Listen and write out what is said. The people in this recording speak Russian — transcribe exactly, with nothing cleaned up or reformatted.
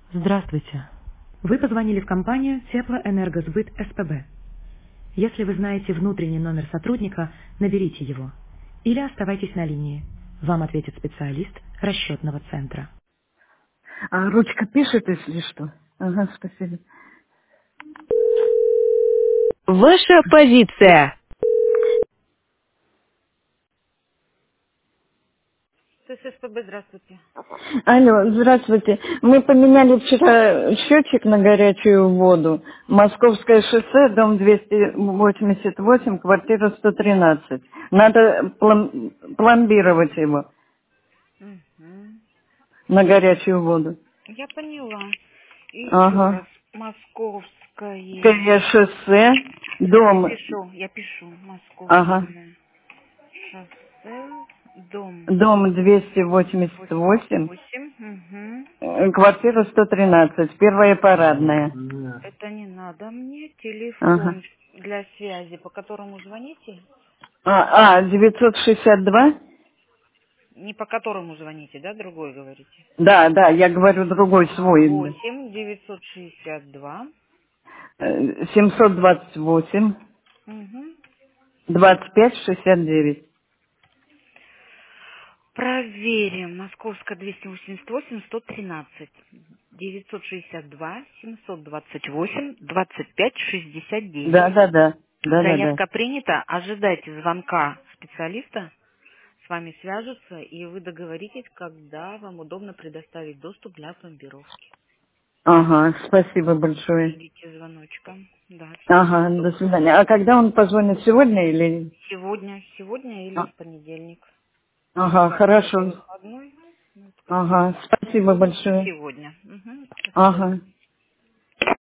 Здравствуйте. Вы позвонили в компанию Теплоэнергосбыт СПБ. Если вы знаете внутренний номер сотрудника, наберите его. Или оставайтесь на линии. Вам ответит специалист расчетного центра. А ручка пишет, если что? Ага, спасибо. Ваша позиция. С СПБ, здравствуйте. Алло, здравствуйте. Мы поменяли вчера счетчик на горячую воду. Московское шоссе, дом двести восемьдесят восемь, квартира сто тринадцать. Надо плом- пломбировать его Мгм. на горячую воду. Я поняла. И еще раз. Ага. Московское. Скорее шоссе, Сейчас я дом. пишу. Я пишу. Ага. Московское шоссе. Дом Дом двести восемьдесят восемьдесят восемь, восемь. Угу. э, квартира сто тринадцать, первая парадная. Это не надо мне. Ага. Телефон для связи, по которому звоните? А, а, девятьсот шестьдесят два? Не по которому звоните, да, другой говорите? Да, да, я говорю другой Ага, свой. восемь девятьсот шестьдесят два. Э, семьсот двадцать восемь, Угу. двадцать пять шестьдесят девять. Проверим. Московская двести восемьдесят восемь сто тринадцать. девятьсот шестьдесят два семьсот двадцать восемь двадцать пять шестьдесят девять. Да, да, да. Да, да, да. Заявка принята. Ожидайте звонка специалиста. С вами свяжутся, и вы договоритесь, когда вам удобно предоставить доступ для пломбировки. Ага, спасибо большое. Ждите звоночка. Да, всего Ага, до доброго. свидания. А когда он позвонит, сегодня или... Сегодня, сегодня или А, в понедельник. ага, Завтра же хорошо. выходной. Ну, скорее Ага, всего, спасибо сегодня и большое. сегодня. Угу. До свидания. Ага.